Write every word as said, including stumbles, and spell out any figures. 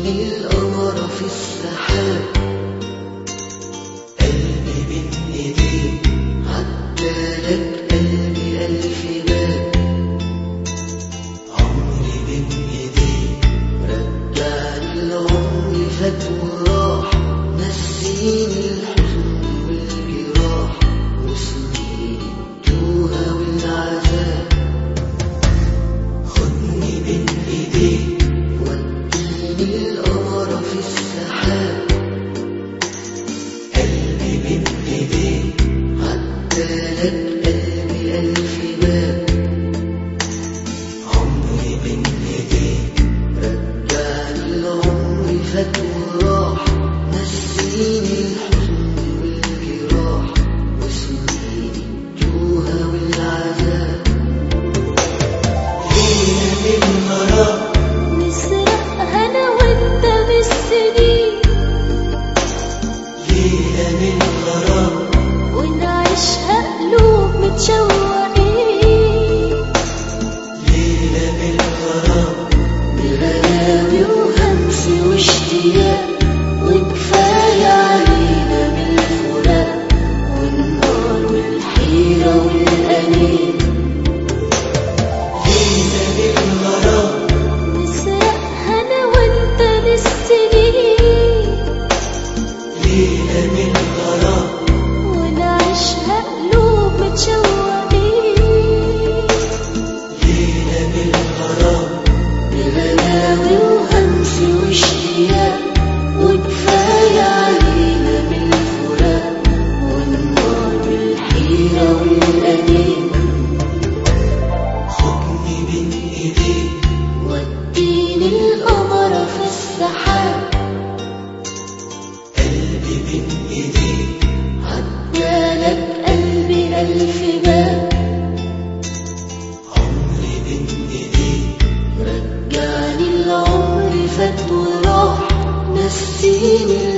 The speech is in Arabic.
وديني القمر في السحاب، قلبي بين ايديك عدالك قلبي ألف باب، عمري بين ايديك رجعني العمر فات وراح، نسيني الحزن والجراح وسنين التوهة والعذاب. خدني بين ايديك وديني القمر في السحاب، قلبي بين ايديك عدالك قلبي ألف باب، عمري بين ايديك رجعني العمر فات وراح، نسيني الحزن والجراح وسنين التوهة والعذاب. ليلة من غرام نسرقها أنا وأنت بالسنين، ليلة من غرام ونعيشها قلوب متشوقين، ليلة من غرام بغلاوي وهمس واشتياق، وكفاية علينا من الفراق والنار والحيرة والأنين. ليلة من غرام نسرقها أنا وأنت بالسنين، ليلة من غرام ونعيشها قلوب متشوقين، ليلة من غرام بغلاوي وهمس واشتياق، وكفاية علينا من الفراق والنار والحيرة والأنين. خدني بين ايديك وديني القمر في السحاب، قلبي بين ايديك عدالك قلبي ألف باب، عمري بين ايديك رجعني العمر فات وراح، نسيني